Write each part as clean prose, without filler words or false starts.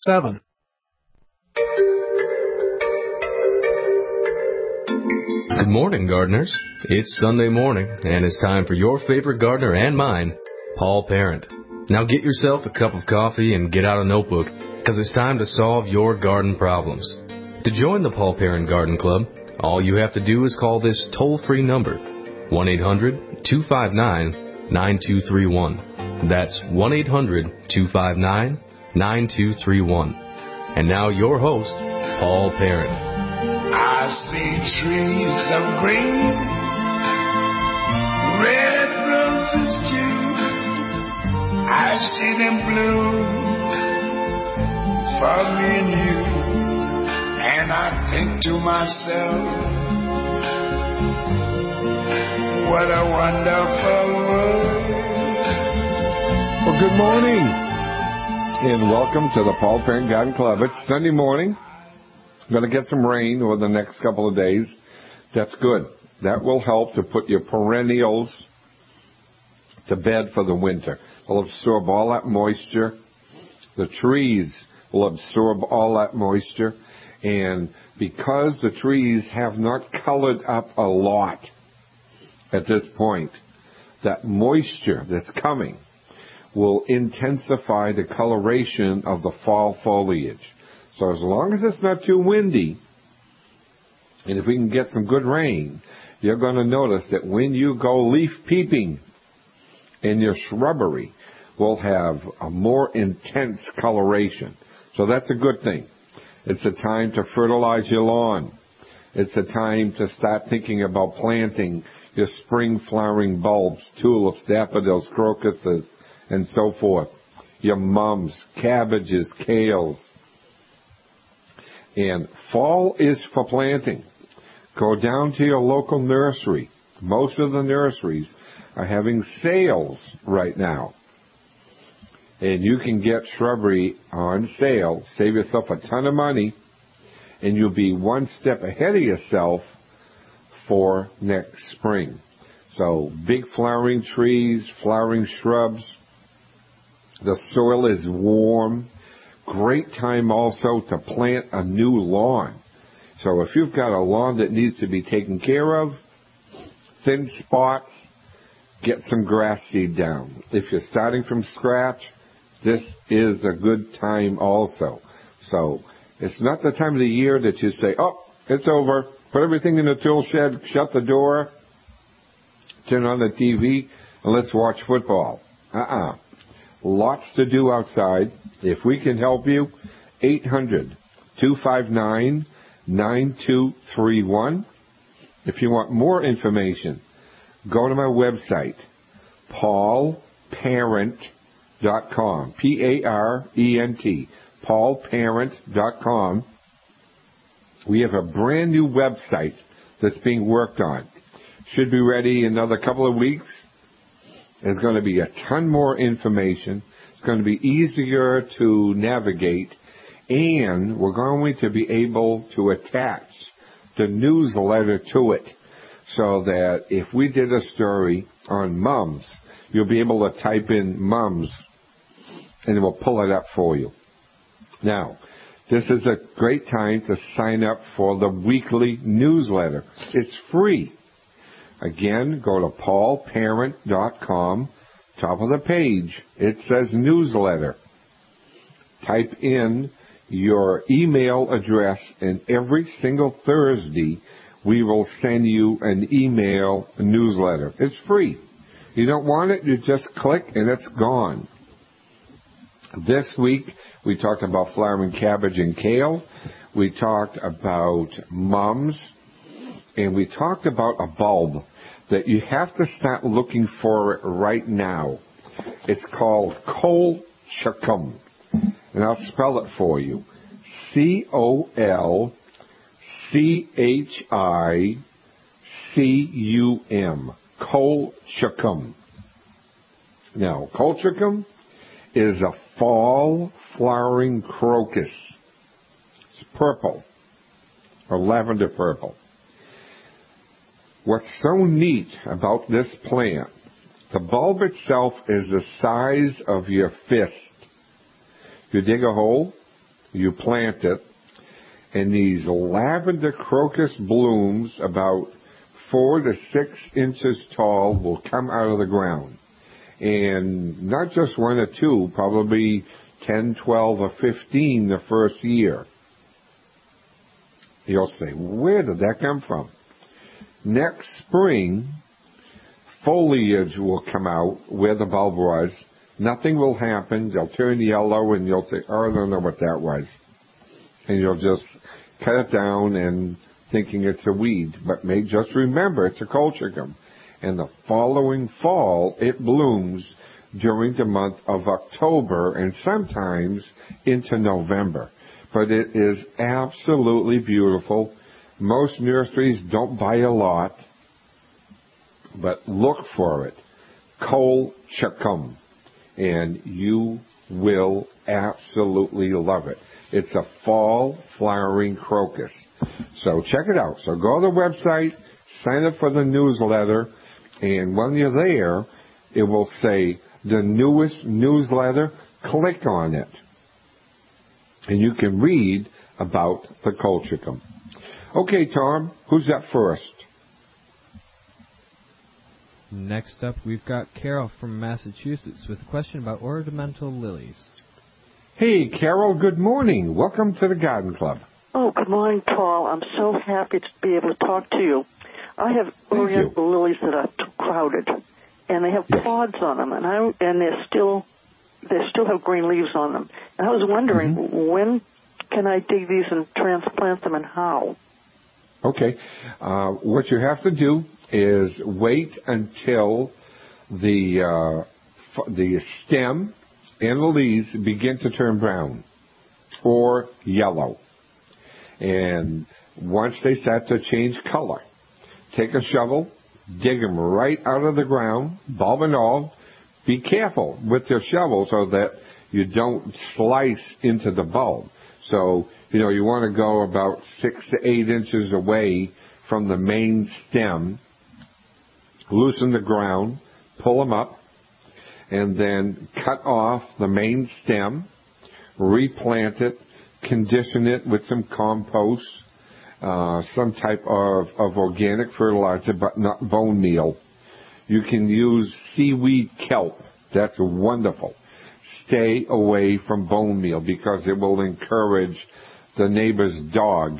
7. Good morning, gardeners. It's Sunday morning, and it's time for your favorite gardener and mine, Paul Parent. Now get yourself a cup of coffee and get out a notebook, because it's time to solve your garden problems. To join the Paul Parent Garden Club, all you have to do is call this toll-free number, 1-800-259-9231. That's 1-800-259-9231. And now your host, Paul Parent. I see trees of green, red roses too. I see them bloom for me and you. And I think to myself, what a wonderful world. Well, good morning, and welcome to the Paul Parent Garden Club. It's Sunday morning. We're going to get some rain over the next couple of days. That's good. That will help to put your perennials to bed for the winter. It'll absorb all that moisture. The trees will absorb all that moisture. And because the trees have not colored up a lot at this point, that moisture that's coming will intensify the coloration of the fall foliage. So as long as it's not too windy, and if we can get some good rain, you're going to notice that when you go leaf peeping in your shrubbery, will have a more intense coloration. So that's a good thing. It's a time to fertilize your lawn. It's a time to start thinking about planting your spring flowering bulbs, tulips, daffodils, crocuses, and so forth. Your mums, cabbages, kales. And fall is for planting. Go down to your local nursery. Most of the nurseries are having sales right now. And you can get shrubbery on sale, save yourself a ton of money, and you'll be one step ahead of yourself for next spring. So big flowering trees, flowering shrubs. The soil is warm. Great time also to plant a new lawn. So if you've got a lawn that needs to be taken care of, thin spots, get some grass seed down. If you're starting from scratch, this is a good time also. So it's not the time of the year that you say, oh, it's over, put everything in the tool shed, shut the door, turn on the TV, and let's watch football. Lots to do outside. If we can help you, 800-259-9231. If you want more information, go to my website, paulparent.com, P-A-R-E-N-T, paulparent.com. We have a brand new website that's being worked on. Should be ready in another couple of weeks. There's going to be a ton more information. It's going to be easier to navigate, and we're going to be able to attach the newsletter to it so that if we did a story on mums, you'll be able to type in mums, and it will pull it up for you. Now, this is a great time to sign up for the weekly newsletter. It's free. Again, go to paulparent.com. Top of the page, it says newsletter. Type in your email address, and every single Thursday, we will send you an email newsletter. It's free. You don't want it, you just click, and it's gone. This week, we talked about flowering cabbage and kale. We talked about mums. And we talked about a bulb that you have to start looking for it right now. It's called colchicum. And I'll spell it for you. C-O-L-C-H-I-C-U-M. Colchicum. Now, colchicum is a fall flowering crocus. It's purple or lavender purple. What's so neat about this plant, the bulb itself is the size of your fist. You dig a hole, you plant it, and these lavender crocus blooms about 4 to 6 inches tall will come out of the ground. And not just 1 or 2, probably 10, 12, or 15 the first year. You'll say, where did that come from? Next spring, foliage will come out where the bulb was. Nothing will happen. They'll turn yellow, and you'll say, oh, I don't know what that was. And you'll just cut it down and thinking it's a weed. But just remember, it's a colchicum. And the following fall, it blooms during the month of October and sometimes into November. But it is absolutely beautiful. Most nurseries don't buy a lot, but look for it. Colchicum. And you will absolutely love it. It's a fall flowering crocus. So check it out. So go to the website, sign up for the newsletter, and when you're there, it will say the newest newsletter. Click on it. And you can read about the colchicum. Okay, Tom, who's up first? Next up, we've got Carol from Massachusetts with a question about ornamental lilies. Hey, Carol, good morning. Welcome to the Garden Club. Oh, good morning, Paul. I'm so happy to be able to talk to you. I have oriental lilies that are too crowded, and they have pods on them, and they still have green leaves on them. And I was wondering, when can I dig these and transplant them, and how? Okay. What you have to do is wait until the stem and the leaves begin to turn brown or yellow. And once they start to change color, take a shovel, dig them right out of the ground, bulb and all. Be careful with your shovel so that you don't slice into the bulb. So, you want to go about 6 to 8 inches away from the main stem, loosen the ground, pull them up, and then cut off the main stem, replant it, condition it with some compost, some type of organic fertilizer, but not bone meal. You can use seaweed kelp. That's wonderful. Stay away from bone meal because it will encourage the neighbor's dog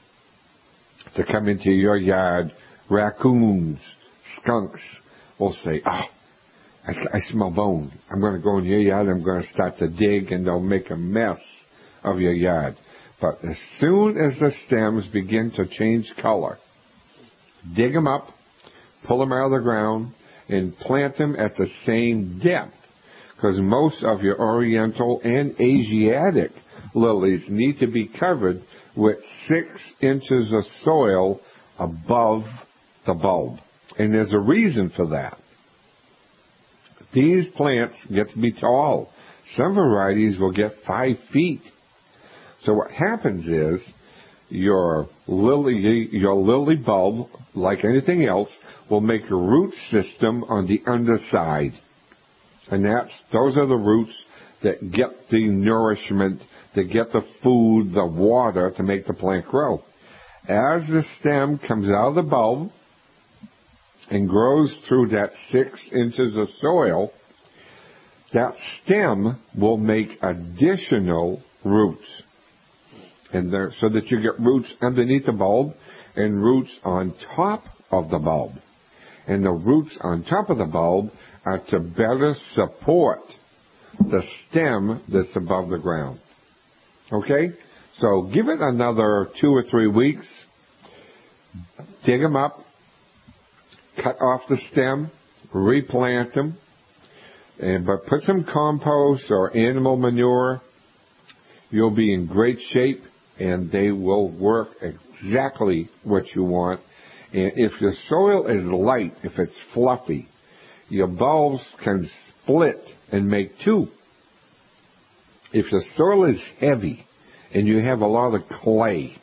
to come into your yard. Raccoons, skunks will say, I smell bone. I'm going to go in your yard. I'm going to start to dig, and they'll make a mess of your yard. But as soon as the stems begin to change color, dig them up, pull them out of the ground, and plant them at the same depth. Because most of your Oriental and Asiatic lilies need to be covered with 6 inches of soil above the bulb. And there's a reason for that. These plants get to be tall. Some varieties will get 5 feet. So what happens is your lily bulb, like anything else, will make a root system on the underside. And those are the roots that get the nourishment, that get the food, the water to make the plant grow. As the stem comes out of the bulb and grows through that 6 inches of soil, that stem will make additional roots. And so that you get roots underneath the bulb and roots on top of the bulb. And the roots on top of the bulb are to better support the stem that's above the ground. Okay? So give it another 2 or 3 weeks. Dig them up. Cut off the stem. Replant them. But put some compost or animal manure. You'll be in great shape, and they will work exactly what you want. And if your soil is light, if it's fluffy, your bulbs can split and make 2. If your soil is heavy and you have a lot of clay,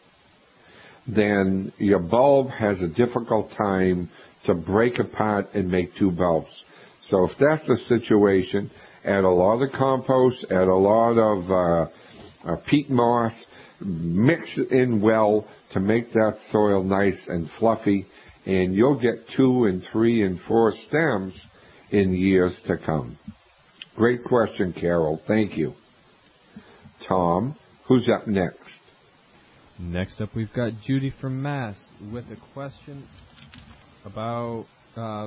then your bulb has a difficult time to break apart and make 2 bulbs. So if that's the situation, add a lot of compost, add a lot of peat moss. Mix it in well to make that soil nice and fluffy, and you'll get 2 and 3 and 4 stems in years to come. Great question, Carol. Thank you. Tom, who's up next? Next up, we've got Judy from Mass with a question about... I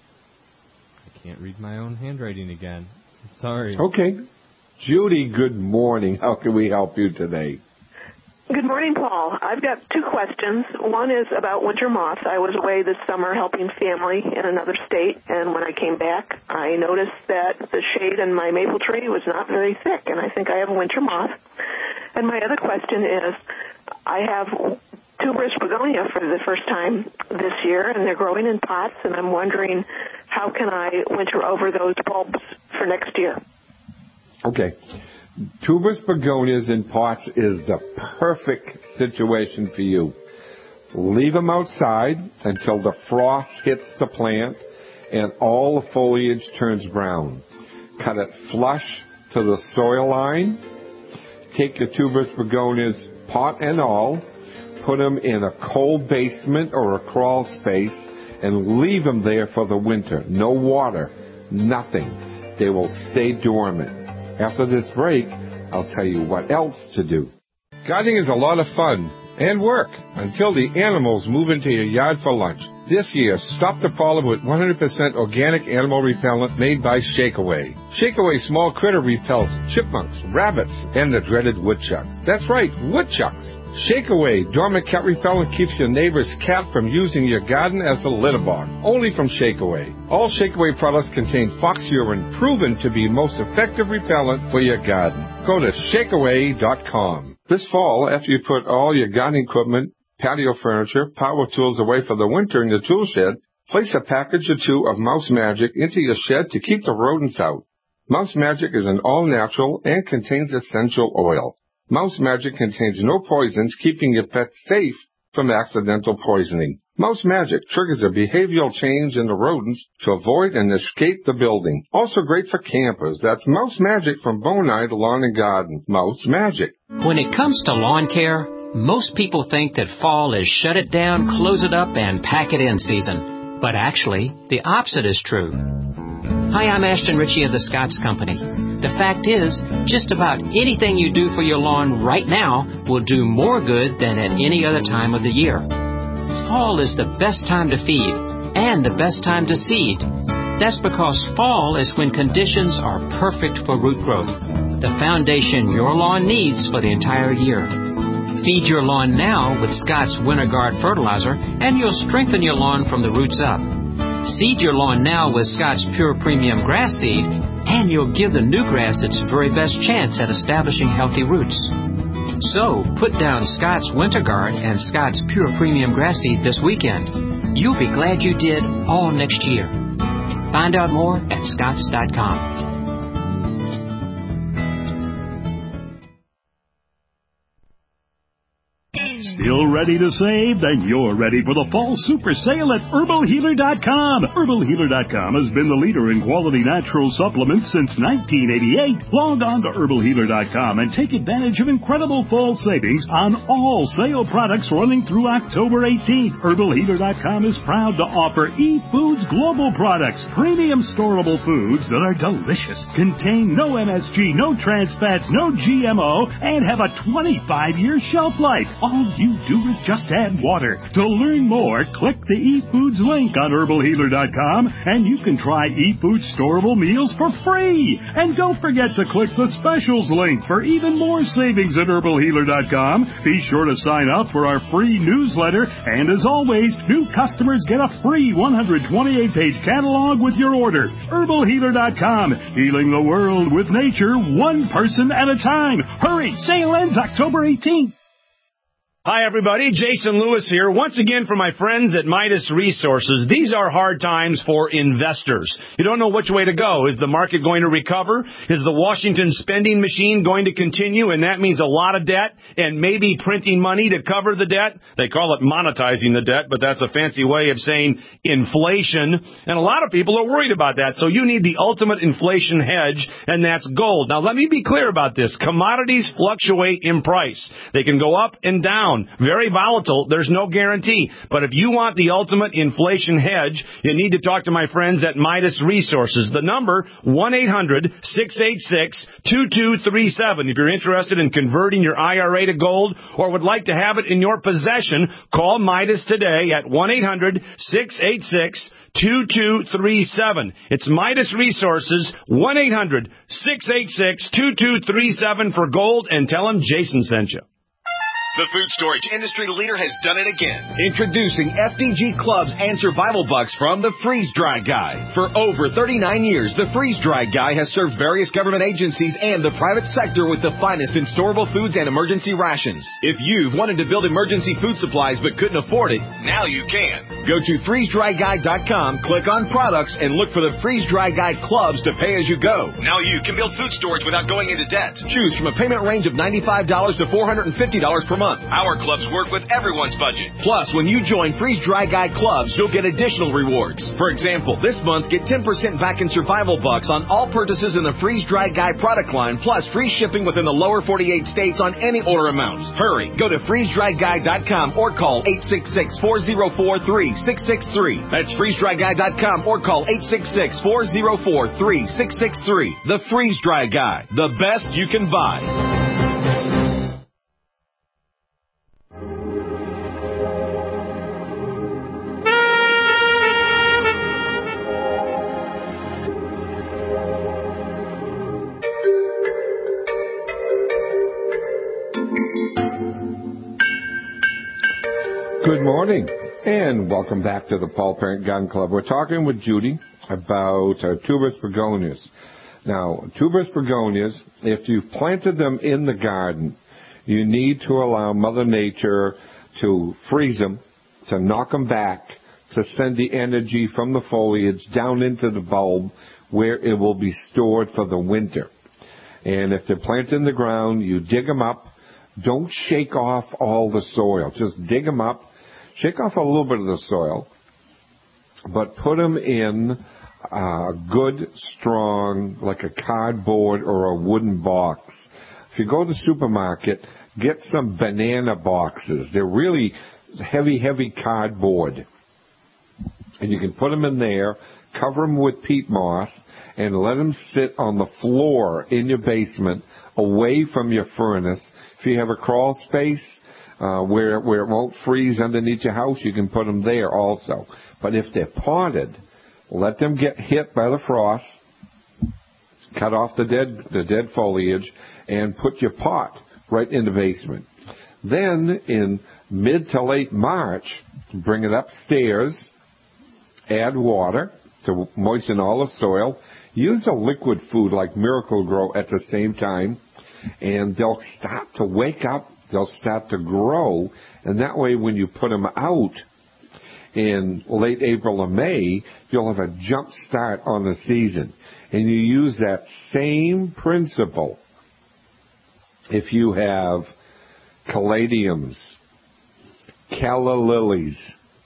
can't read my own handwriting again. Sorry. Okay. Judy, good morning. How can we help you today? Good morning, Paul. I've got 2 questions. One is about winter moth. I was away this summer helping family in another state, and when I came back, I noticed that the shade in my maple tree was not very thick, and I think I have a winter moth. And my other question is, I have tuberous begonia for the first time this year, and they're growing in pots, and I'm wondering how can I winter over those bulbs for next year? Okay. Tuberous begonias in pots is the perfect situation for you. Leave them outside until the frost hits the plant and all the foliage turns brown. Cut it flush to the soil line. Take your tuberous begonias, pot and all, put them in a cold basement or a crawl space and leave them there for the winter. No water, nothing. They will stay dormant. After this break, I'll tell you what else to do. Gardening is a lot of fun and work until the animals move into your yard for lunch. This year, stop the problem with 100% organic animal repellent made by Shakeaway. Shakeaway small critter repels chipmunks, rabbits, and the dreaded woodchucks. That's right, woodchucks. Shakeaway dormant cat repellent keeps your neighbor's cat from using your garden as a litter box. Only from Shakeaway. All Shakeaway products contain fox urine, proven to be most effective repellent for your garden. Go to shakeaway.com. This fall, after you put all your gardening equipment, patio furniture, power tools away for the winter in the tool shed, place a package or 2 of Mouse Magic into your shed to keep the rodents out. Mouse Magic is an all-natural and contains essential oil. Mouse Magic contains no poisons, keeping your pet safe from accidental poisoning. Mouse Magic triggers a behavioral change in the rodents to avoid and escape the building. Also great for campers. That's Mouse Magic from Bonide Lawn and Garden. Mouse Magic. When it comes to lawn care, most people think that fall is shut it down, close it up, and pack it in season. But actually, the opposite is true. Hi, I'm Ashton Ritchie of the Scotts Company. The fact is, just about anything you do for your lawn right now will do more good than at any other time of the year. Fall is the best time to feed and the best time to seed. That's because fall is when conditions are perfect for root growth, the foundation your lawn needs for the entire year. Feed your lawn now with Scotts Winter Guard fertilizer, and you'll strengthen your lawn from the roots up. Seed your lawn now with Scotts Pure Premium Grass Seed, and you'll give the new grass its very best chance at establishing healthy roots. So, put down Scotts Winter Guard and Scotts Pure Premium Grass Seed this weekend. You'll be glad you did all next year. Find out more at Scotts.com. Still ready to save? Then you're ready for the fall super sale at HerbalHealer.com. HerbalHealer.com has been the leader in quality natural supplements since 1988. Log on to HerbalHealer.com and take advantage of incredible fall savings on all sale products running through October 18th. HerbalHealer.com is proud to offer eFoods Global products, premium storable foods that are delicious, contain no MSG, no trans fats, no GMO, and have a 25-year shelf life. All you do is just add water. To learn more, click the eFoods link on HerbalHealer.com, and you can try eFoods storable meals for free. And don't forget to click the specials link for even more savings at HerbalHealer.com. Be sure to sign up for our free newsletter, and as always, new customers get a free 128-page catalog with your order. HerbalHealer.com, healing the world with nature, one person at a time. Hurry, sale ends October 18th. Hi, everybody. Jason Lewis here. Once again for my friends at Midas Resources. These are hard times for investors. You don't know which way to go. Is the market going to recover? Is the Washington spending machine going to continue? And that means a lot of debt and maybe printing money to cover the debt. They call it monetizing the debt, but that's a fancy way of saying inflation. And a lot of people are worried about that. So you need the ultimate inflation hedge, and that's gold. Now, let me be clear about this. Commodities fluctuate in price. They can go up and down. Very volatile. There's no guarantee. But if you want the ultimate inflation hedge, you need to talk to my friends at Midas Resources. The number, 1-800-686-2237. If you're interested in converting your IRA to gold or would like to have it in your possession, call Midas today at 1-800-686-2237. It's Midas Resources, 1-800-686-2237 for gold, and tell them Jason sent you. The food storage industry leader has done it again. Introducing FDG Clubs and Survival Bucks from the Freeze Dry Guy. For over 39 years, the Freeze Dry Guy has served various government agencies and the private sector with the finest in storable foods and emergency rations. If you've wanted to build emergency food supplies but couldn't afford it, now you can. Go to freezedryguy.com, click on products, and look for the Freeze Dry Guy Clubs to pay as you go. Now you can build food storage without going into debt. Choose from a payment range of $95 to $450 per month. Our clubs work with everyone's budget. Plus, when you join Freeze Dry Guy Clubs, you'll get additional rewards. For example, this month, get 10% back in Survival Bucks on all purchases in the Freeze Dry Guy product line, plus free shipping within the lower 48 states on any order amounts. Hurry, go to freezedryguy.com or call 866-404-3663. That's freezedryguy.com or call 866-404-3663. The Freeze Dry Guy, the best you can buy. Good morning, and welcome back to the Paul Parent Gun Club. We're talking with Judy about tuberous begonias. Now, tuberous begonias, if you've planted them in the garden, you need to allow Mother Nature to freeze them, to knock them back, to send the energy from the foliage down into the bulb where it will be stored for the winter. And if they're planted in the ground, you dig them up. Don't shake off all the soil. Just dig them up. Shake off a little bit of the soil, but put them in a good, strong, like a cardboard or a wooden box. If you go to the supermarket, get some banana boxes. They're really heavy cardboard. And you can put them in there, cover them with peat moss, and let them sit on the floor in your basement away from your furnace. If you have a crawl space, where it won't freeze underneath your house, you can put them there also. But if they're potted, let them get hit by the frost, cut off the dead foliage, and put your pot right in the basement. Then in mid to late March, bring it upstairs, add water to moisten all the soil. Use a liquid food like Miracle-Gro at the same time, and they'll start to wake up. They'll start to grow, and that way when you put them out in late April or May, you'll have a jump start on the season. And you use that same principle if you have caladiums, calla lilies,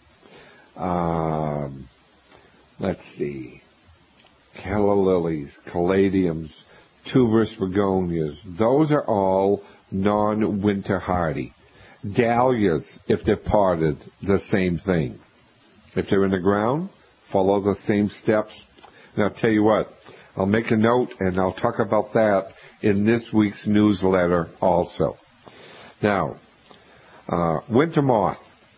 calla lilies, caladiums, tuberous begonias. Those are all non-winter hardy. Dahlias, if they're potted, the same thing. If they're in the ground, follow the same steps. And I'll tell you what, I'll make a note and I'll talk about that in this week's newsletter also. Now, winter moth.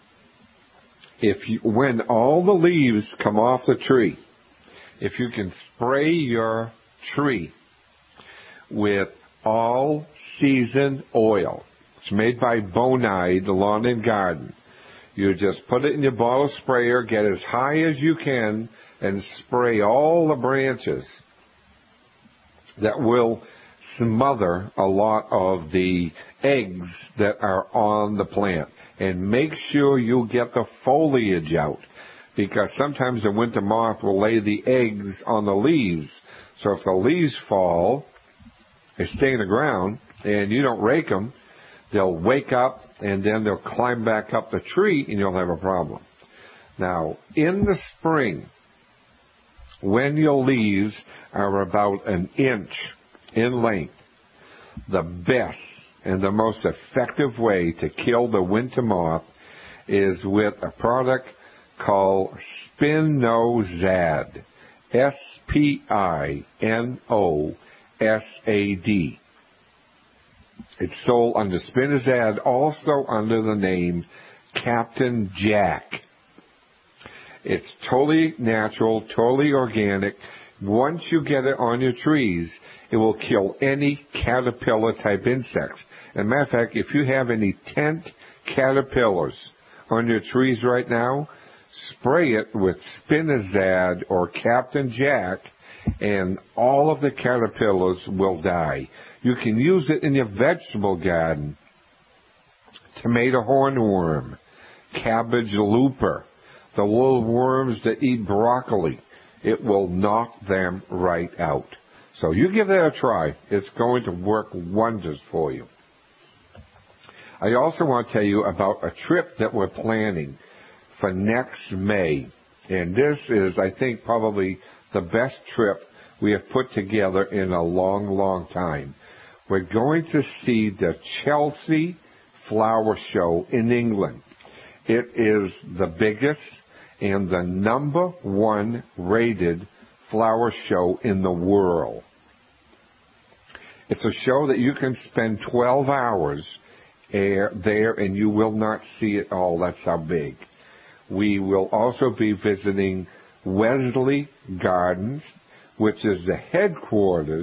When all the leaves come off the tree, if you can spray your tree with all-season oil. It's made by Bonide, the Lawn and Garden. You just put it in your bottle sprayer, get as high as you can, and spray all the branches. That will smother a lot of the eggs that are on the plant. And make sure you get the foliage out, because sometimes the winter moth will lay the eggs on the leaves. So if the leaves fall, they stay in the ground, and you don't rake them, they'll wake up, and then they'll climb back up the tree, and you'll have a problem. Now, in the spring, when your leaves are about an inch in length, the best and the most effective way to kill the winter moth is with a product called Spinosad. Spinosad. It's sold under Spinosad, also under the name Captain Jack. It's totally natural, totally organic. Once you get it on your trees, it will kill any caterpillar-type insects. As a matter of fact, if you have any tent caterpillars on your trees right now, spray it with Spinosad or Captain Jack, and all of the caterpillars will die. You can use it in your vegetable garden. Tomato hornworm, cabbage looper, the little worms that eat broccoli. It will knock them right out. So you give that a try. It's going to work wonders for you. I also want to tell you about a trip that we're planning for next May. And this is, I think, probably the best trip we have put together in a long, long time. We're going to see the Chelsea Flower Show in England. It is the biggest and the number one rated flower show in the world. It's a show that you can spend 12 hours there and you will not see it all. That's how big. We will also be visiting Wesley Gardens, which is the headquarters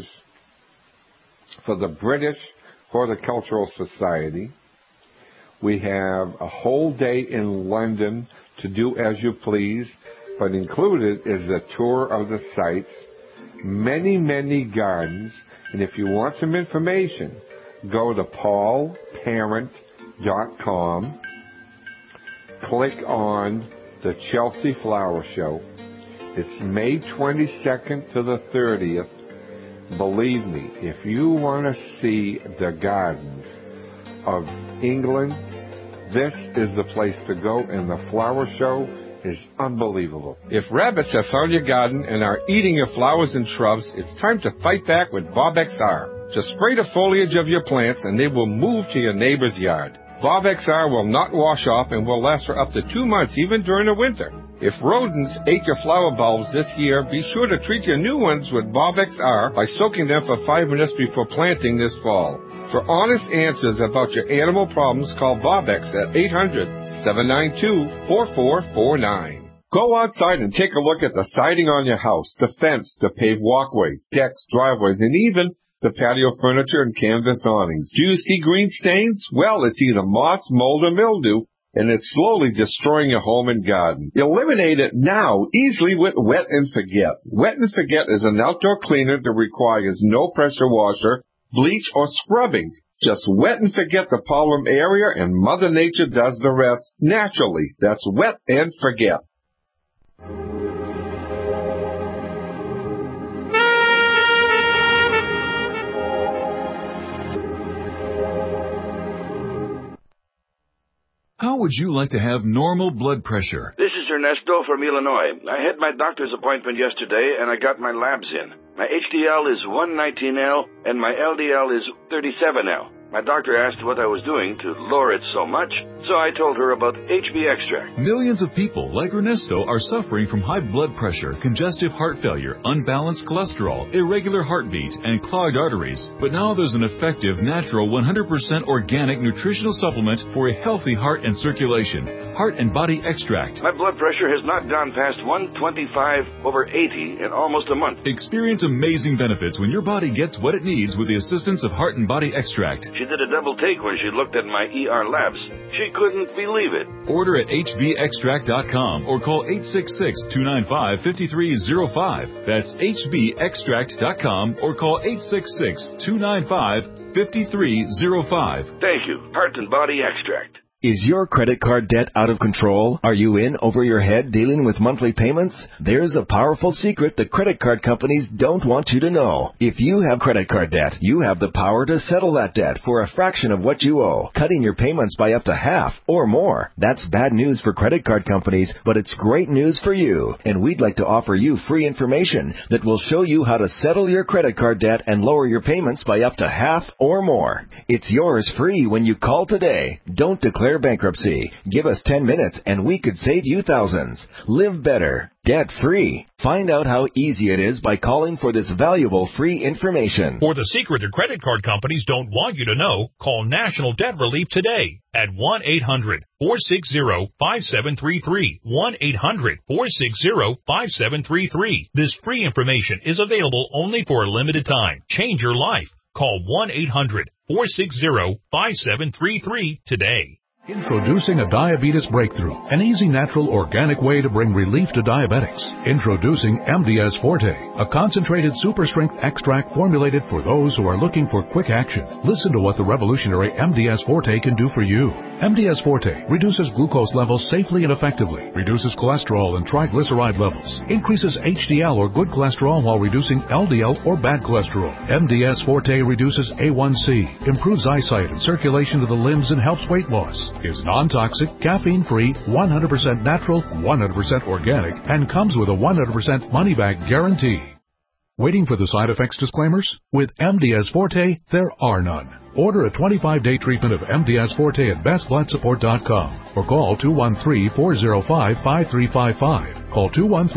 for the British Horticultural Society. We have a whole day in London to do as you please, but included is a tour of the sites, many, many gardens. And if you want some information, go to paulparent.com, click on the Chelsea Flower Show. It's May 22nd to the 30th. Believe me, if you want to see the gardens of England, this is the place to go, and the flower show is unbelievable. If rabbits have found your garden and are eating your flowers and shrubs, it's time to fight back with Bob XR. Just spray the foliage of your plants and they will move to your neighbor's yard. Bob XR will not wash off and will last for up to 2 months, even during the winter. If rodents ate your flower bulbs this year, be sure to treat your new ones with Bob XR by soaking them for 5 minutes before planting this fall. For honest answers about your animal problems, call Bob X at 800-792-4449. Go outside and take a look at the siding on your house, the fence, the paved walkways, decks, driveways, and even the patio furniture and canvas awnings. Do you see green stains? Well, it's either moss, mold, or mildew, and it's slowly destroying your home and garden. Eliminate it now easily with Wet and Forget. Wet and Forget is an outdoor cleaner that requires no pressure washer, bleach, or scrubbing. Just wet and forget the problem area, and Mother Nature does the rest naturally. That's Wet and Forget. How would you like to have normal blood pressure? This is Ernesto from Illinois. I had my doctor's appointment yesterday, and I got my labs in. My HDL is 119L, and my LDL is 37L. My doctor asked what I was doing to lower it so much, so I told her about HB Extract. Millions of people like Ernesto are suffering from high blood pressure, congestive heart failure, unbalanced cholesterol, irregular heartbeat, and clogged arteries. But now there's an effective, natural, 100% organic nutritional supplement for a healthy heart and circulation. Heart and Body Extract. My blood pressure has not gone past 125/80 in almost a month. Experience amazing benefits when your body gets what it needs with the assistance of Heart and Body Extract. She did a double take when she looked at my ER labs. She couldn't believe it. Order at hbextract.com or call 866-295-5305. That's hbextract.com or call 866-295-5305. Thank you. Heart and Body Extract. Is your credit card debt out of control? Are you in over your head dealing with monthly payments? There's a powerful secret that credit card companies don't want you to know. If you have credit card debt, you have the power to settle that debt for a fraction of what you owe, cutting your payments by up to half or more. That's bad news for credit card companies, but it's great news for you. And we'd like to offer you free information that will show you how to settle your credit card debt and lower your payments by up to half or more. It's yours free when you call today. Don't declare bankruptcy. Give us 10 minutes and we could save you thousands. Live better, debt-free. Find out how easy it is by calling for this valuable free information. For the secret that credit card companies don't want you to know, call National Debt Relief today at 1-800-460-5733. 1-800-460-5733. This free information is available only for a limited time. Change your life. Call 1-800-460-5733 today. Introducing a diabetes breakthrough, an easy, natural, organic way to bring relief to diabetics. Introducing MDS Forte, a concentrated super-strength extract formulated for those who are looking for quick action. Listen to what the revolutionary MDS Forte can do for you. MDS Forte reduces glucose levels safely and effectively, reduces cholesterol and triglyceride levels, increases HDL or good cholesterol while reducing LDL or bad cholesterol. MDS Forte reduces A1C, improves eyesight and circulation to the limbs, and helps weight loss. Is non-toxic, caffeine-free, 100% natural, 100% organic, and comes with a 100% money-back guarantee. Waiting for the side effects disclaimers? With MDS Forte, there are none. Order a 25-day treatment of MDS Forte at bestbloodsupport.com or call 213-405-5355. Call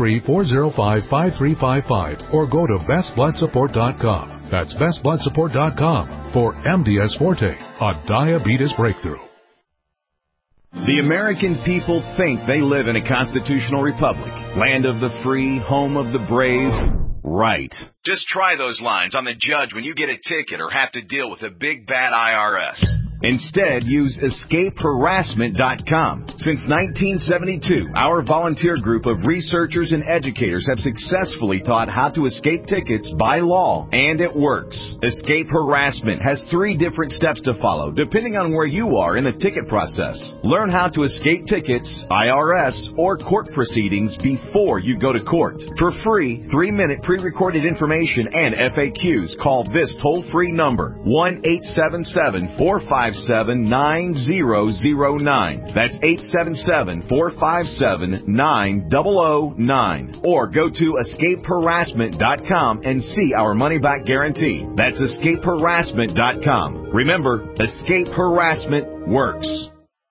213-405-5355 or go to bestbloodsupport.com. That's bestbloodsupport.com for MDS Forte, a diabetes breakthrough. The American people think they live in a constitutional republic, land of the free, home of the brave. Right. Just try those lines on the judge when you get a ticket or have to deal with a big bad IRS. Instead, use escapeharassment.com. Since 1972, our volunteer group of researchers and educators have successfully taught how to escape tickets by law, and it works. Escape Harassment has 3 different steps to follow, depending on where you are in the ticket process. Learn how to escape tickets, IRS, or court proceedings before you go to court. For free, 3-minute pre-recorded information and FAQs, call this toll-free number, 1-877-457-9009. That's 877-457-9009. Or go to escapeharassment.com and see our money-back guarantee. That's escapeharassment.com. Remember, Escape Harassment works.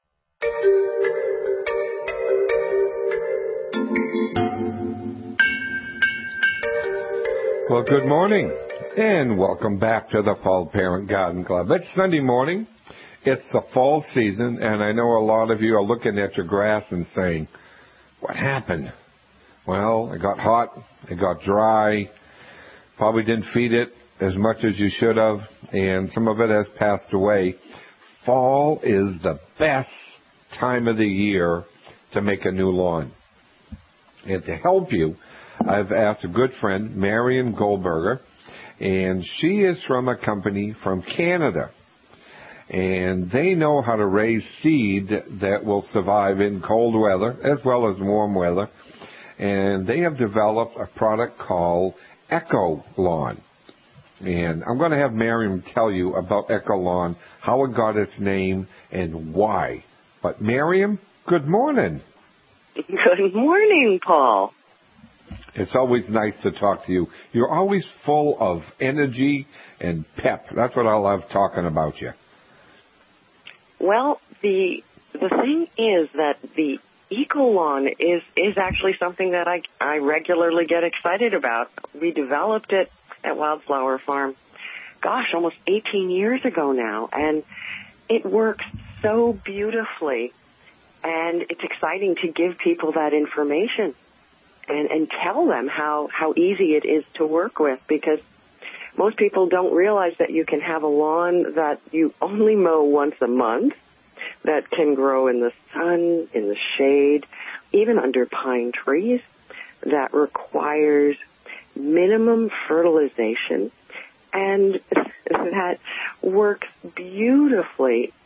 Well, good morning, and welcome back to the Fall Parent Garden Club. It's Sunday morning. It's the fall season, and I know a lot of you are looking at your grass and saying, what happened? Well, it got hot, it got dry, probably didn't feed it as much as you should have, and some of it has passed away. Fall is the best time of the year to make a new lawn. And to help you, I've asked a good friend, Marion Goldberger, and she is from a company from Canada. And they know how to raise seed that will survive in cold weather as well as warm weather. And they have developed a product called Echo Lawn. And I'm going to have Marion tell you about Echo Lawn, how it got its name, and why. But Marion, good morning. Good morning, Paul. It's always nice to talk to you. You're always full of energy and pep. That's what I love talking about you. Well, the thing is that the Eco-Lawn is actually something that I regularly get excited about. We developed it at Wildflower Farm, almost 18 years ago now, and it works so beautifully, and it's exciting to give people that information and tell them how easy it is to work with, because most people don't realize that you can have a lawn that you only mow once a month, that can grow in the sun, in the shade, even under pine trees, that requires minimum fertilization, and that works beautifully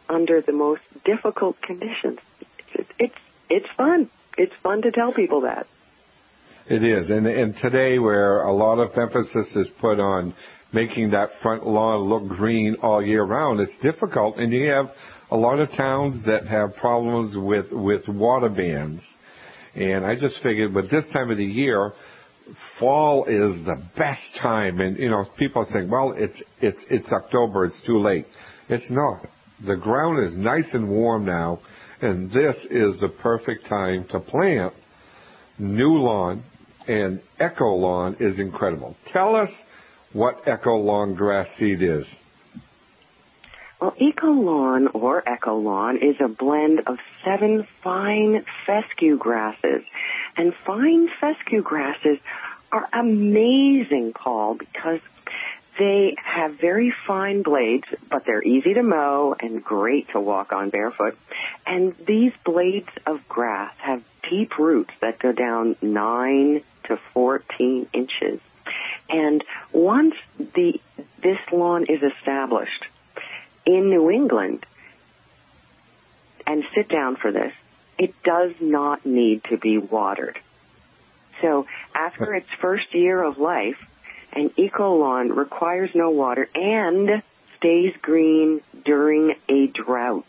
under the most difficult conditions. It's fun. It's fun to tell people that. It is. And today, where a lot of emphasis is put on making that front lawn look green all year round, it's difficult. And you have a lot of towns that have problems with water bans. And I just figured with this time of the year, fall is the best time. And, people think, well, it's October, it's too late. It's not. The ground is nice and warm now, and this is the perfect time to plant new lawn, and Echo Lawn is incredible. Tell us what Echo Lawn grass seed is. Well, Eco Lawn or Echo Lawn is a blend of 7 fine fescue grasses. And fine fescue grasses are amazing, Paul, because they have very fine blades, but they're easy to mow and great to walk on barefoot. And these blades of grass have deep roots that go down 9 to 14 inches. And once this lawn is established in New England, and sit down for this, it does not need to be watered. So after its first year of life, an Eco Lawn requires no water and stays green during a drought.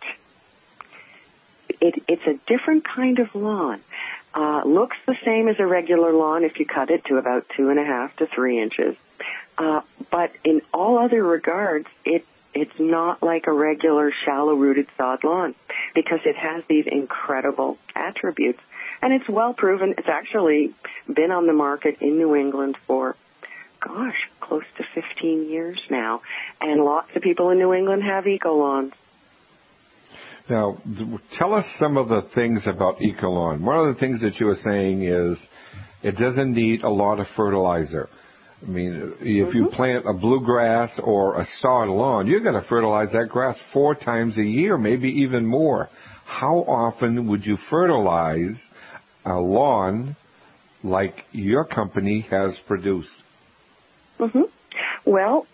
It's a different kind of lawn. Looks the same as a regular lawn if you cut it to about 2.5 to 3 inches. But in all other regards, it's not like a regular shallow-rooted sod lawn because it has these incredible attributes. And it's well proven. It's actually been on the market in New England for, close to 15 years now. And lots of people in New England have Eco Lawns. Now, tell us some of the things about Eco Lawn. One of the things that you were saying is it doesn't need a lot of fertilizer. I mean, if you plant a bluegrass or a sod lawn, you're going to fertilize that grass 4 times a year, maybe even more. How often would you fertilize a lawn like your company has produced? Well,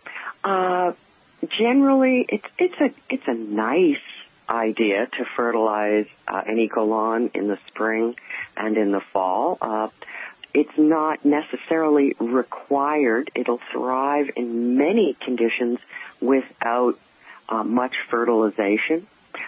generally, it's a nice idea to fertilize an Eco Lawn in the spring and in the fall. It's not necessarily required. It'll thrive in many conditions without much fertilization.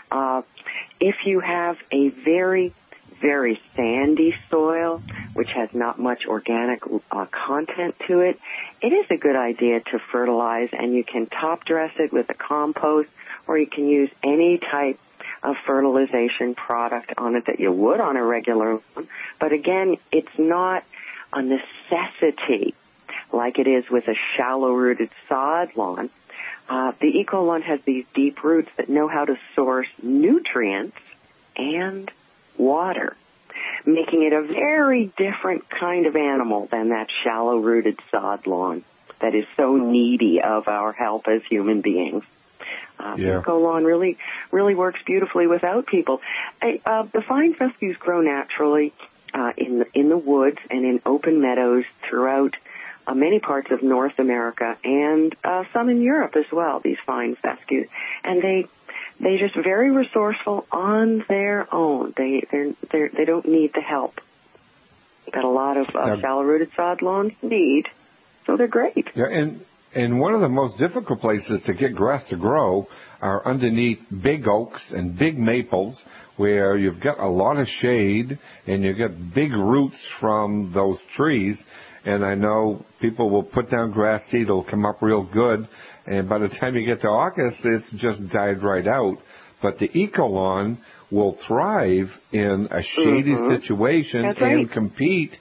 If you have a very, very sandy soil, which has not much organic content to it, it is a good idea to fertilize, and you can top dress it with a compost, or you can use any type of fertilization product on it that you would on a regular one. But again, it's not a necessity like it is with a shallow-rooted sod lawn. The Eco Lawn has these deep roots that know how to source nutrients and water, making it a very different kind of animal than that shallow-rooted sod lawn that is so needy of our help as human beings. Eco Lawn really works beautifully without people. The fine fescues grow naturally in the woods and in open meadows throughout many parts of North America and some in Europe as well. These fine fescues, and they just very resourceful on their own. They don't need the help that a lot of shallow-rooted sod lawns need. So they're great. Yeah, and one of the most difficult places to get grass to grow are underneath big oaks and big maples, where you've got a lot of shade and you get big roots from those trees. And I know people will put down grass seed, it'll come up real good, and by the time you get to August, it's just died right out. But the Eco Lawn will thrive in a shady situation and compete.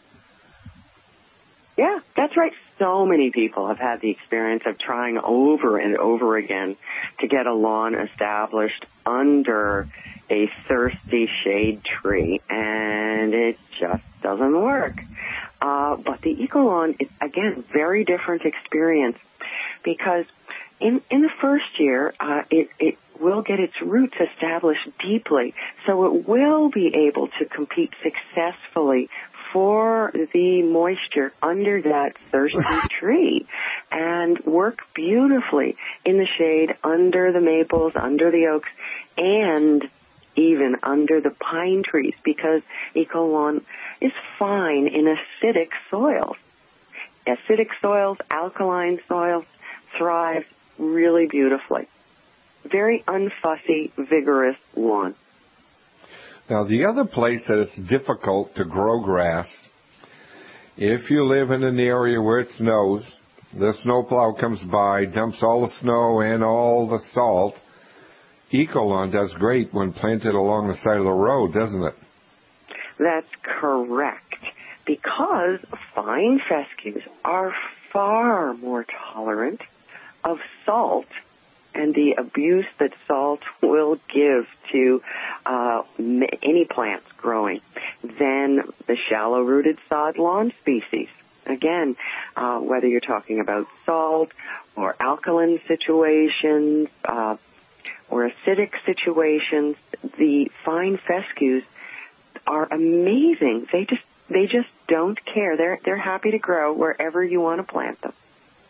Yeah, that's right. So many people have had the experience of trying over and over again to get a lawn established under a thirsty shade tree, and it just doesn't work. But the Eco Lawn is, again, very different experience because in the first year, it will get its roots established deeply, so it will be able to compete successfully for the moisture under that thirsty tree and work beautifully in the shade under the maples, under the oaks, and even under the pine trees, because Ecolawn is fine in acidic soils. Acidic soils, alkaline soils, thrive really beautifully. Very unfussy, vigorous lawn. Now, the other place that it's difficult to grow grass, if you live in an area where it snows, the snowplow comes by, dumps all the snow and all the salt. Ecolawn does great when planted along the side of the road, doesn't it? That's correct, because fine fescues are far more tolerant of salt and the abuse that salt will give to any plants growing than the shallow-rooted sod lawn species. Again, whether you're talking about salt or alkaline situations or acidic situations, the fine fescues are amazing. They just don't care. They're happy to grow wherever you want to plant them.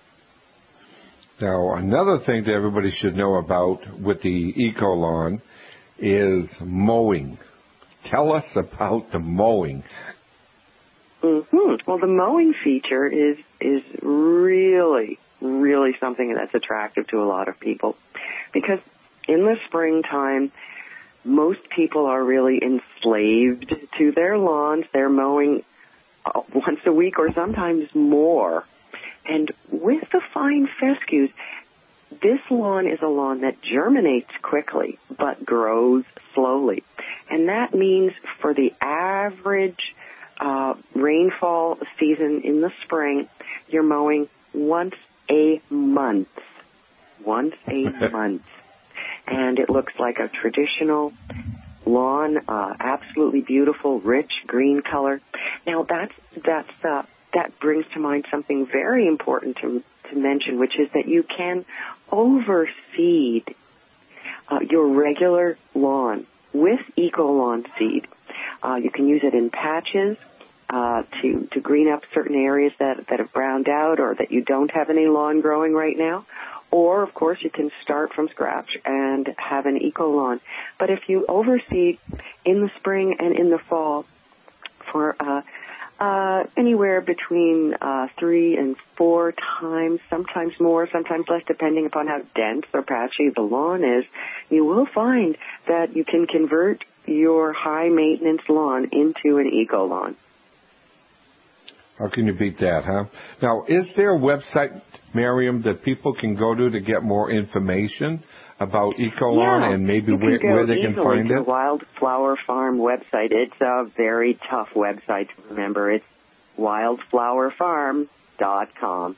Now, another thing that everybody should know about with the Ecolawn is mowing. Tell us about the mowing. Mm-hmm. Well, the mowing feature is really, really something that's attractive to a lot of people, because in the springtime, most people are really enslaved to their lawns. They're mowing once a week or sometimes more. And with the fine fescues, this lawn is a lawn that germinates quickly but grows slowly. And that means for the average rainfall season in the spring, you're mowing once a month. Once a month. And it looks like a traditional lawn, absolutely beautiful, rich green color. Now that brings to mind something very important to mention, which is that you can overseed your regular lawn with Ecolawn seed. You can use it in patches to green up certain areas that have browned out or that you don't have any lawn growing right now. Or, of course, you can start from scratch and have an Ecolawn. But if you overseed in the spring and in the fall for anywhere between 3 and 4 times, sometimes more, sometimes less, depending upon how dense or patchy the lawn is, you will find that you can convert your high-maintenance lawn into an Ecolawn. How can you beat that, huh? Now, is there a website, Miriam, that people can go to get more information about Ecolawn and maybe where they can find it? You can go easily to the Wildflower Farm website. It's a very tough website to remember. It's wildflowerfarm.com.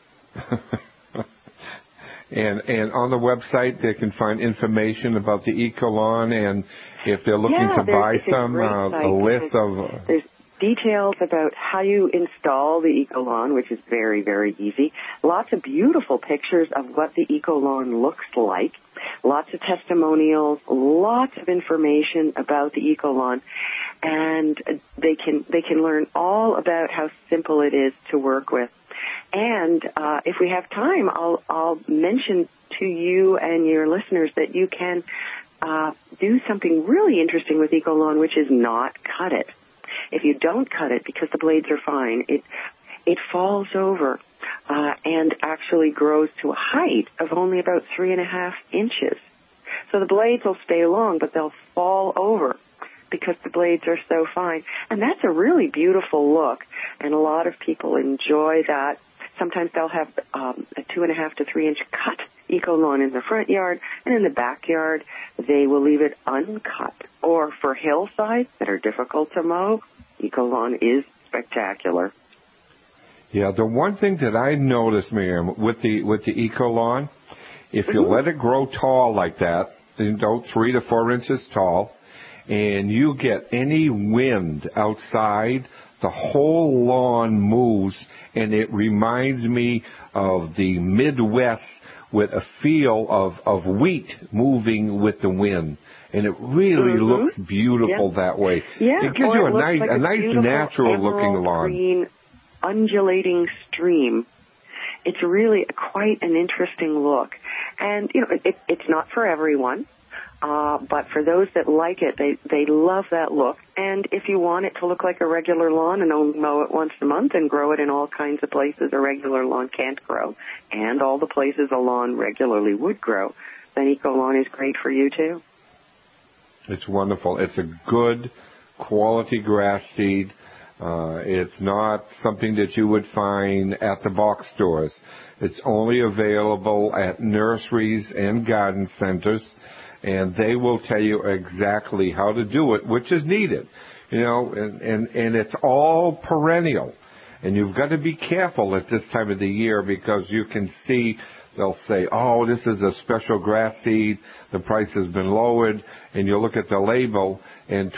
And on the website, they can find information about the Ecolawn, and if they're looking to buy some, a list of... There's details about how you install the Ecolawn, which is very, very easy. Lots of beautiful pictures of what the Ecolawn looks like. Lots of testimonials, lots of information about the Ecolawn, and they can learn all about how simple it is to work with. And if we have time, I'll mention to you and your listeners that you can do something really interesting with Ecolawn, which is not cut it. If you don't cut it, because the blades are fine, it falls over and actually grows to a height of only about 3.5 inches. So the blades will stay long, but they'll fall over because the blades are so fine. And that's a really beautiful look, and a lot of people enjoy that. Sometimes they'll have a 2.5 to 3 inch cut Ecolawn in the front yard, and in the backyard they will leave it uncut. Or for hillsides that are difficult to mow, Ecolawn is spectacular. Yeah, the one thing that I noticed, Miriam, with the Ecolawn, if you let it grow tall like that, 3 to 4 inches tall, and you get any wind outside, the whole lawn moves, and it reminds me of the Midwest with a feel of wheat moving with the wind. And it really looks beautiful that way. Yeah. It gives you a nice natural-looking lawn. Green, undulating stream. It's really quite an interesting look. And, it's not for everyone. But for those that like it, they love that look. And if you want it to look like a regular lawn and only mow it once a month and grow it in all kinds of places a regular lawn can't grow, and all the places a lawn regularly would grow, then EcoLawn is great for you too. It's wonderful. It's a good quality grass seed. It's not something that you would find at the box stores. It's only available at nurseries and garden centers, and they will tell you exactly how to do it, which is needed. You know, and it's all perennial. And you've got to be careful at this time of the year because you can see they'll say, oh, this is a special grass seed, the price has been lowered, and you look at the label, and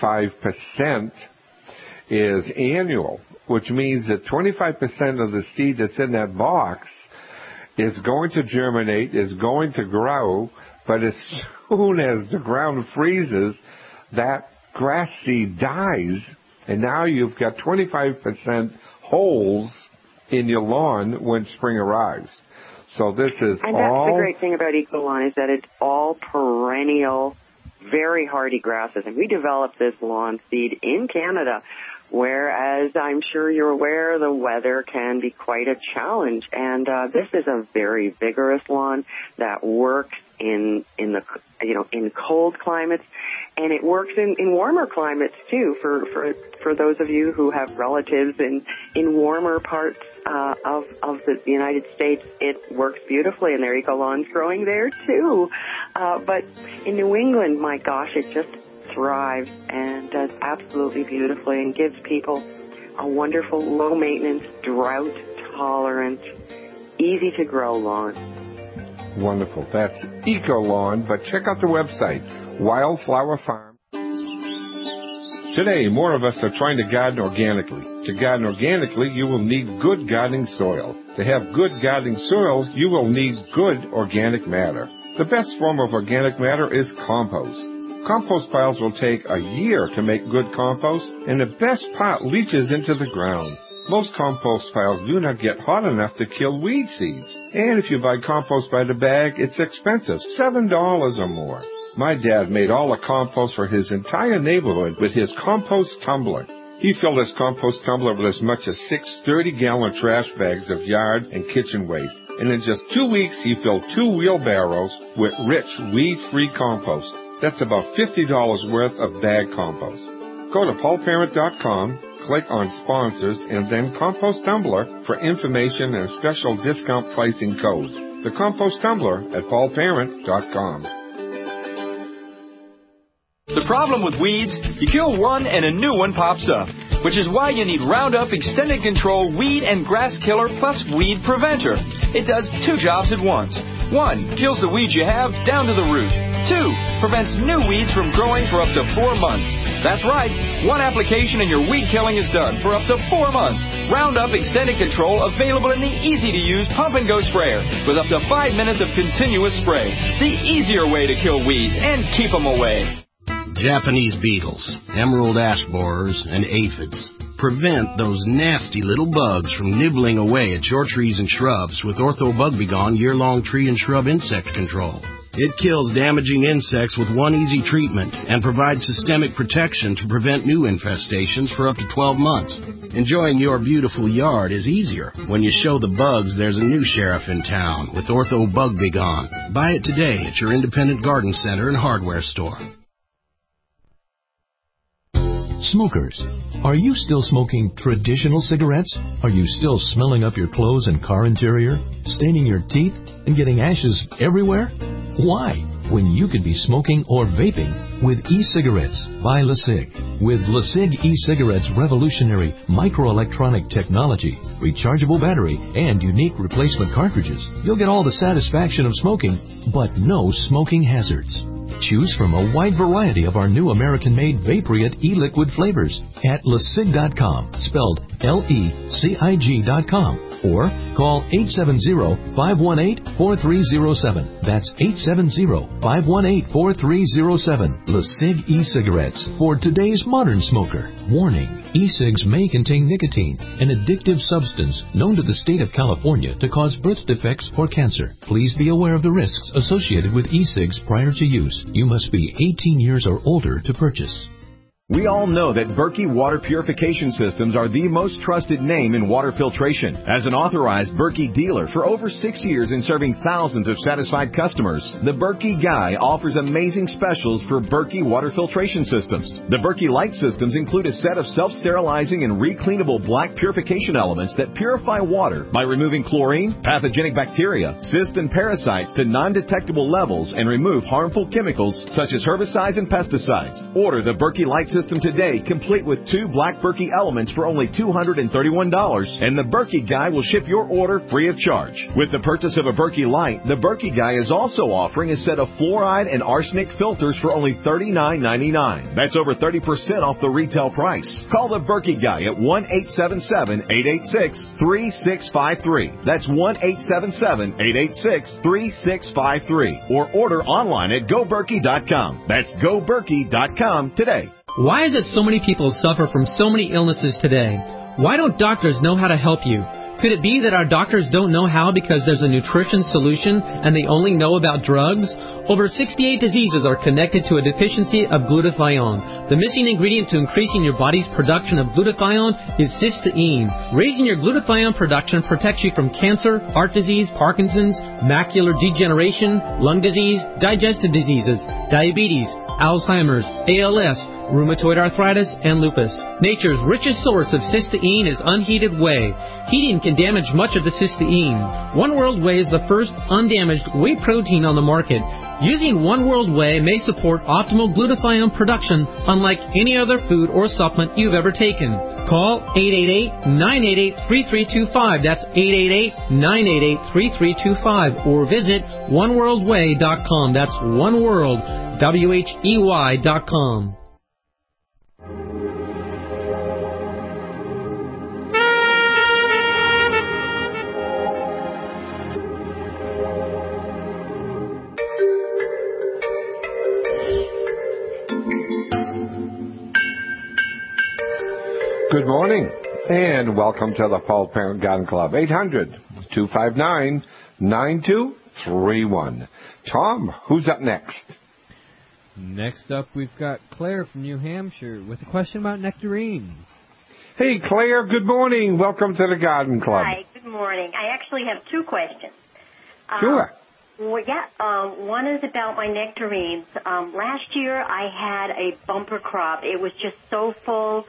25% is annual, which means that 25% of the seed that's in that box is going to germinate, is going to grow, but as soon as the ground freezes, that grass seed dies, and now you've got 25% holes in your lawn when spring arrives. So this is and that's the great thing about EcoLawn is that it's all perennial, very hardy grasses. And we developed this lawn seed in Canada, whereas I'm sure you're aware the weather can be quite a challenge. And this is a very vigorous lawn that works in cold climates, and it works in warmer climates too. For those of you who have relatives in warmer parts of the United States, it works beautifully, and their EcoLawn's growing there too. But in New England, my gosh, it just thrives and does absolutely beautifully and gives people a wonderful, low maintenance, drought tolerant, easy to grow lawn. Wonderful. That's EcoLawn, but check out the website, Wildflower Farm. Today, more of us are trying to garden organically. To garden organically, you will need good gardening soil. To have good gardening soil, you will need good organic matter. The best form of organic matter is compost. Compost piles will take a year to make good compost, and the best part leaches into the ground. Most compost piles do not get hot enough to kill weed seeds. And if you buy compost by the bag, it's expensive, $7 or more. My dad made all the compost for his entire neighborhood with his compost tumbler. He filled his compost tumbler with as much as 6 30-gallon trash bags of yard and kitchen waste. And in just 2 weeks, he filled 2 wheelbarrows with rich, weed-free compost. That's about $50 worth of bag compost. Go to paulparent.com, click on Sponsors, and then Compost Tumbler for information and a special discount pricing code. The Compost Tumbler at paulparent.com. The problem with weeds, you kill one and a new one pops up, which is why you need Roundup Extended Control Weed and Grass Killer plus Weed Preventer. It does 2 jobs at once. 1, kills the weeds you have down to the root. 2, prevents new weeds from growing for up to 4 months. That's right, 1 application and your weed killing is done for up to 4 months. Roundup Extended Control available in the easy-to-use pump-and-go sprayer with up to 5 minutes of continuous spray. The easier way to kill weeds and keep them away. Japanese beetles, emerald ash borers, and aphids. Prevent those nasty little bugs from nibbling away at your trees and shrubs with Ortho Bug B Gone year-long tree and shrub insect control. It kills damaging insects with 1 easy treatment and provides systemic protection to prevent new infestations for up to 12 months. Enjoying your beautiful yard is easier when you show the bugs there's a new sheriff in town with Ortho Bug B Gone. Buy it today at your independent garden center and hardware store. Smokers, are you still smoking traditional cigarettes? Are you still smelling up your clothes and car interior, staining your teeth, and getting ashes everywhere? Why, when you could be smoking or vaping with e-cigarettes by LeSig? With LeSig e-cigarettes' revolutionary microelectronic technology, rechargeable battery, and unique replacement cartridges, you'll get all the satisfaction of smoking, but no smoking hazards. Choose from a wide variety of our new American-made Vaporite e-liquid flavors at LeSig.com, spelled L-E-C-I-G.com. or call 870-518-4307. That's 870-518-4307. LeSig e-cigarettes for today's modern smoker. Warning, e-cigs may contain nicotine, an addictive substance known to the state of California to cause birth defects or cancer. Please be aware of the risks associated with e-cigs prior to use. You must be 18 years or older to purchase. We all know that Berkey Water Purification Systems are the most trusted name in water filtration. As an authorized Berkey dealer for over 6 years and serving thousands of satisfied customers, the Berkey Guy offers amazing specials for Berkey Water Filtration Systems. The Berkey Light Systems include a set of self-sterilizing and recleanable black purification elements that purify water by removing chlorine, pathogenic bacteria, cysts and parasites to non-detectable levels and remove harmful chemicals such as herbicides and pesticides. Order the Berkey Light System today, complete with 2 black Berkey elements for only $231, and the Berkey Guy will ship your order free of charge. With the purchase of a Berkey Light, the Berkey Guy is also offering a set of fluoride and arsenic filters for only $39.99. That's over 30% off the retail price. Call the Berkey Guy at 1-877-886-3653. That's 1-877-886-3653. Or order online at GoBerkey.com. That's GoBerkey.com today. Why is it so many people suffer from so many illnesses today? Why don't doctors know how to help you? Could it be that our doctors don't know how because there's a nutrition solution and they only know about drugs? Over 68 diseases are connected to a deficiency of glutathione. The missing ingredient to increasing your body's production of glutathione is cysteine. Raising your glutathione production protects you from cancer, heart disease, Parkinson's, macular degeneration, lung disease, digestive diseases, diabetes, Alzheimer's, ALS, rheumatoid arthritis, and lupus. Nature's richest source of cysteine is unheated whey. Heating can damage much of the cysteine. One World Whey is the first undamaged whey protein on the market. Using One World Whey may support optimal glutathione production unlike any other food or supplement you've ever taken. Call 888-988-3325. That's 888-988-3325. Or visit oneworldwhey.com. That's oneworld, WHEY.com. Good morning, and welcome to the Paul Parent Garden Club. 800-259-9231. Tom, who's up next? Next up, we've got Claire from New Hampshire with a question about nectarines. Hey, Claire, good morning. Welcome to the Garden Club. Hi, good morning. I actually have 2 questions. Sure. One is about my nectarines. Last year, I had a bumper crop. It was just so full.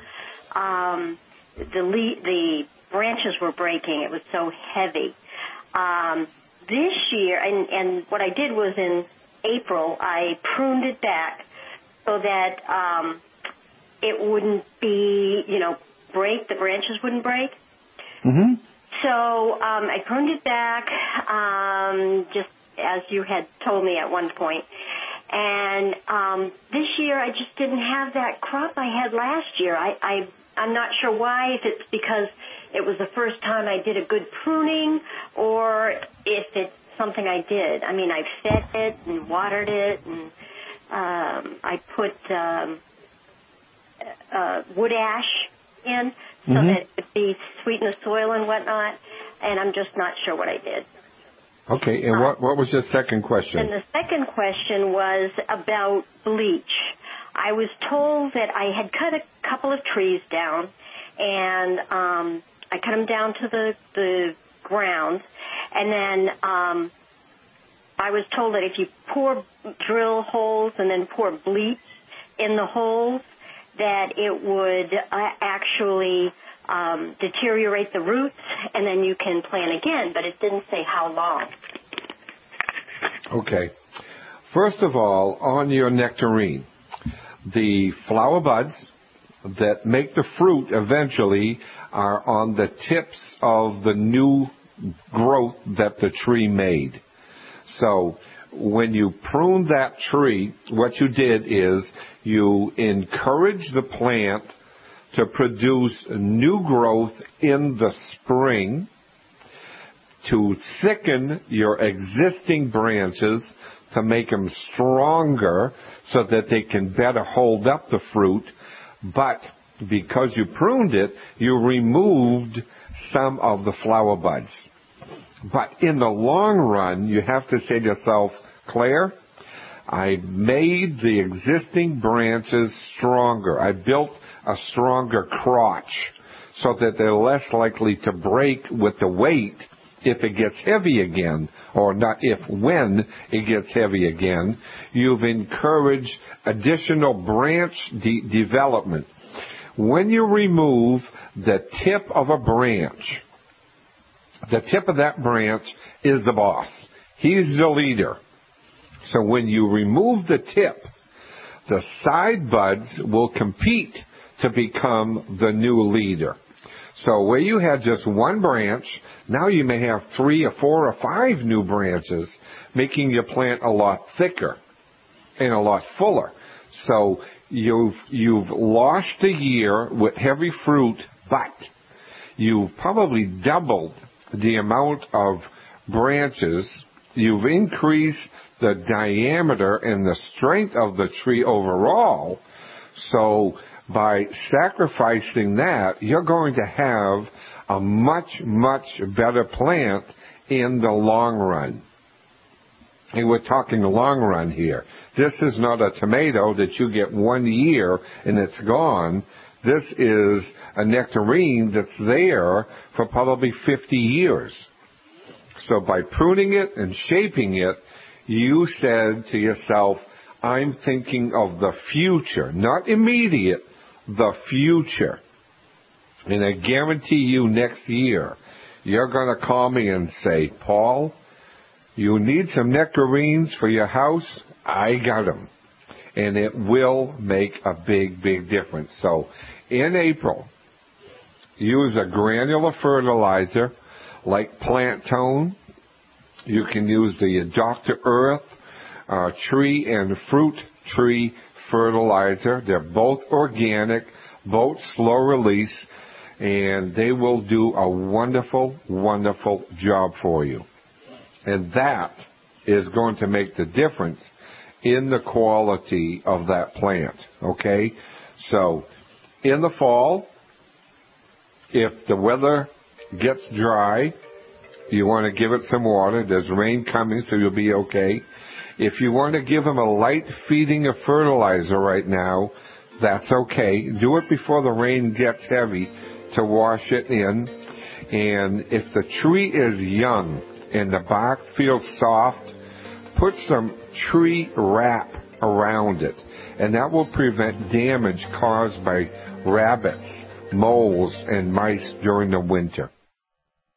The branches were breaking. It was so heavy. This year, and what I did was in April, I pruned it back so that it wouldn't be, break. The branches wouldn't break. Mm-hmm. So I pruned it back, just as you had told me at one point. And this year, I just didn't have that crop I had last year. I'm not sure why, if it's because it was the first time I did a good pruning or if it's something I did. I mean, I fed it and watered it, and I put wood ash in so that it would be sweeten the soil and whatnot, and I'm just not sure what I did. Okay, and what was your second question? And the second question was about bleach. I was told that I had cut a couple of trees down, and I cut them down to the ground, and then I was told that if you drill holes and then pour bleach in the holes, that it would actually deteriorate the roots, and then you can plant again, but it didn't say how long. Okay. First of all, on your nectarine, the flower buds that make the fruit eventually are on the tips of the new growth that the tree made. So when you prune that tree, what you did is you encourage the plant to produce new growth in the spring, to thicken your existing branches to make them stronger so that they can better hold up the fruit. But because you pruned it, you removed some of the flower buds. But in the long run, you have to say to yourself, Claire, I made the existing branches stronger. I built a stronger crotch so that they're less likely to break with the weight if it gets heavy again, or not if, when it gets heavy again. You've encouraged additional branch development. When you remove the tip of a branch, the tip of that branch is the boss. He's the leader. So when you remove the tip, the side buds will compete to become the new leader. So where you had just one branch, now you may have 3 or 4 or 5 new branches, making your plant a lot thicker and a lot fuller. So you've lost a year with heavy fruit, but you've probably doubled the amount of branches. You've increased the diameter and the strength of the tree overall. So by sacrificing that, you're going to have a much, much better plant in the long run. And we're talking the long run here. This is not a tomato that you get 1 year and it's gone. This is a nectarine that's there for probably 50 years. So by pruning it and shaping it, you said to yourself, I'm thinking of the future, not immediate, the future. And I guarantee you next year, you're going to call me and say, Paul, you need some nectarines for your house? I got them. And it will make a big, big difference. So in April, use a granular fertilizer like Plant Tone. You can use the Dr. Earth tree and fruit tree fertilizer. They're both organic, both slow release, and they will do a wonderful, wonderful job for you. And that is going to make the difference in the quality of that plant, okay? So, in the fall, if the weather gets dry, you want to give it some water. There's rain coming, so you'll be okay. If you want to give them a light feeding of fertilizer right now, that's okay. Do it before the rain gets heavy to wash it in. And if the tree is young and the bark feels soft, put some tree wrap around it. And that will prevent damage caused by rabbits, moles, and mice during the winter.